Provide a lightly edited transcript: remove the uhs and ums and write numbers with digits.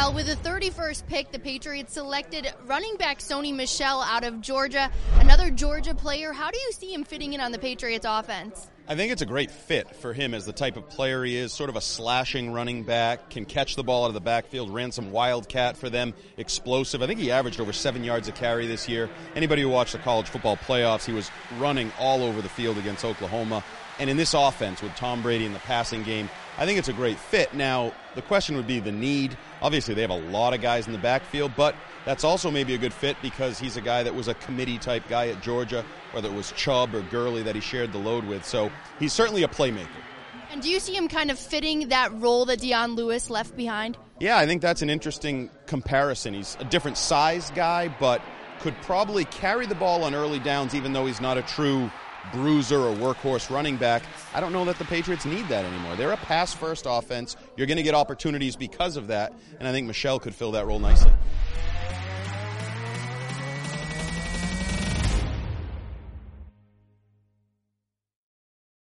Well, with the 31st pick, the Patriots selected running back Sony Michel out of Georgia, another Georgia player. How do you see him fitting in on the Patriots offense? I think it's a great fit for him as the type of player he is, sort of a slashing running back, can catch the ball out of the backfield, ran some wildcat for them, explosive. I think he averaged over 7 yards a carry this year. Anybody who watched the college football playoffs, he was running all over the field against Oklahoma. And in this offense with Tom Brady in the passing game, I think it's a great fit. Now, the question would be the need. Obviously, they have a lot of guys in the backfield, but that's also maybe a good fit because he's a guy that was a committee-type guy at Georgia, whether it was Chubb or Gurley that he shared the load with. So he's certainly a playmaker. And do you see him kind of fitting that role that Dion Lewis left behind? Yeah, I think that's an interesting comparison. He's a different size guy, but could probably carry the ball on early downs even though he's not a true bruiser or workhorse running back. I don't know that the Patriots need that anymore. They're a pass-first offense. You're going to get opportunities because of that, and I think Michel could fill that role nicely.